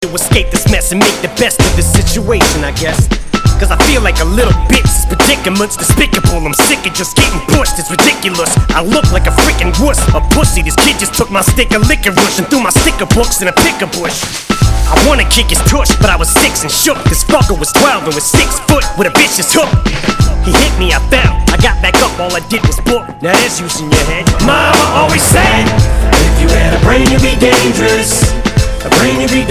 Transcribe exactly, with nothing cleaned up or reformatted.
to escape this mess and make the best of this situation, I guess. Cause I feel like a little bitch, this predicament's despicable. I'm sick of just getting pushed, it's ridiculous. I look like a freaking wuss, a pussy. This kid just took my stick of licorice and threw my sticker books in a picker bush. I wanna kick his tush, but I was six and shook. This fucker was twelve and was six foot with a vicious hook. He hit me, I fell, I got back up, all I did was book. Now there's use in your head. Mama always said, if you had a brain you'd be dangerous. A brain you'd be